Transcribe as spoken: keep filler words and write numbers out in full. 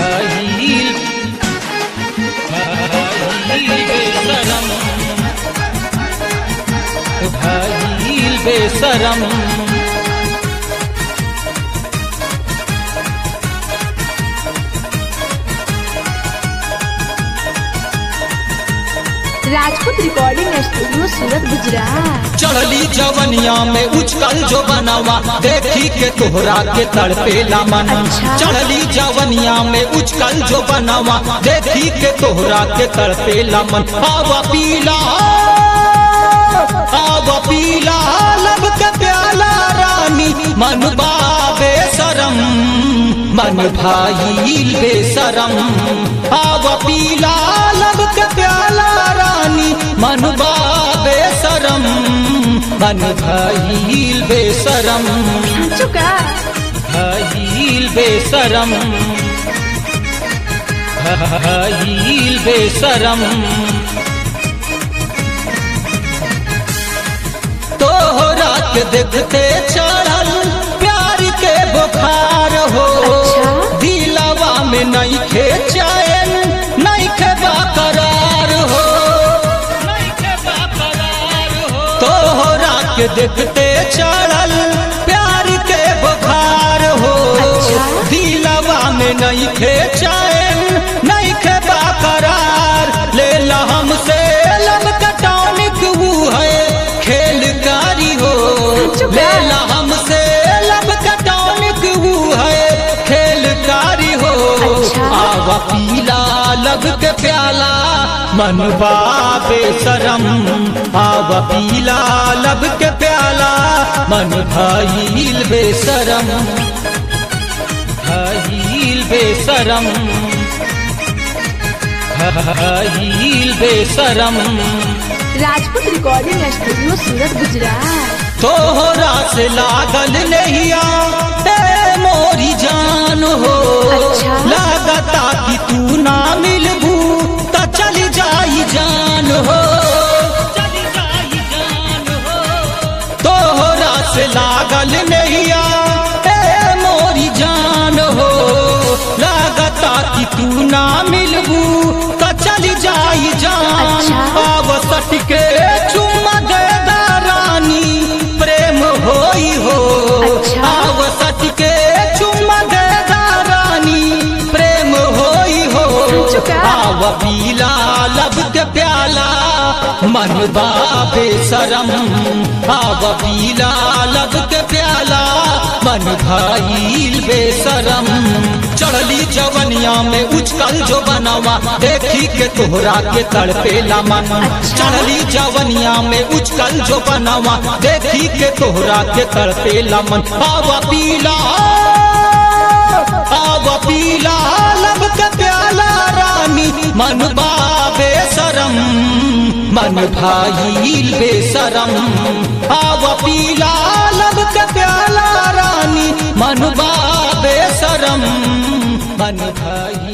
भाईल भाईल बेशरम भाईल बेशरम राजपूत रिकॉर्डिंग स्टूडियो सूरत गुजरात। चढ़ली जवनिया में उचकल जो बनावा देखी के तोहरा के तड़पेला मन। अच्छा। चढ़ली जवनिया में उचकल जो बनावा देखी के तोहरा के तड़पेला मन। आवा पीला आवा पीला लब के प्याला रानी मन बाबे शरम मन भाईल बेशरम। आवा पीला लब के प्याला रानी मन बाबे शरम मन भाईल बेशरम चुका भाईल बेशरम भाईल बेशरम। तोहरा के देखते चढ़ल प्यार के बुखार हो। अच्छा। दिलवा में नहीं खे चैन नहीं खे बाकरार हो नहीं खे बाकरार हो। तोहरा के देखते चढ़ल प्यार के बुखार हो। अच्छा। दिलवा में नहीं खे चैन नहीं खे बाकरार। ले ला हमसे लब कटौनिक वो है खेलकारी हो। ले ला हमसे लब कटौनिक वो है खेलकारी हो। अच्छा। आवा पीला लब के प्याला मन बाबे शरम। आवा पीला लब के प्याला मन भाईल बेशरम भाईल बेशरम भाईल बेशरम। Rajput recording studio Surat Gujarat. तोहरा से लागल नहिया ए मोरी जान हो। अच्छा। लागता कि तू ना मिलबू त चल जाई जान हो चली जाई जान हो। तोहरा से लागल नहिया ए मोरी जान हो। लागता कि तू ना मिलबू त चली जाई जान। अच्छा। आव सटके चुम्मा दे रानी प्रेम होई हो। अच्छा। आव सटके चुम्मा दे रानी प्रेम होई हो। चुका। आव पीला लब के प्याला मन बाबे शरम। आव पीला लब के प्याला मन भाईल बेशरम। चढ़ली जवनिया में उचकल जो बनावा देखी के तोहरा के तड़पेला मन। अच्छा। चढ़ली जवनिया में उचकल जो बनावा देखी के तोहरा के तड़पेला मन। आवा पीला आवा पीला लब के प्याला रानी मन बाबे शरम मन भाईल बेशरम। आवा पीला लब के प्याला रानी मन बाबे शरम मन भाईल